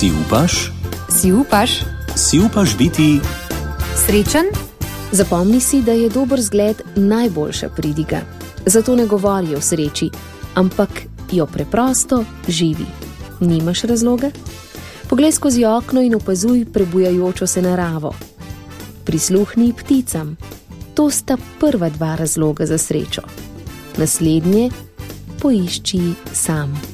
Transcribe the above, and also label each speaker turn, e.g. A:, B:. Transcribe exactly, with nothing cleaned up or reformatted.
A: Si upaš?
B: Si upaš?
A: Si upaš biti
B: Srečen?
C: Zapomni si, da je dober zgled najboljša pridiga. Zato ne govori o sreči, ampak jo preprosto živi. Nimaš razloga? Poglej skozi okno in opazuj prebujajočo se naravo. Prisluhni pticam. To sta prva dva razloga za srečo. Naslednje poišči sam.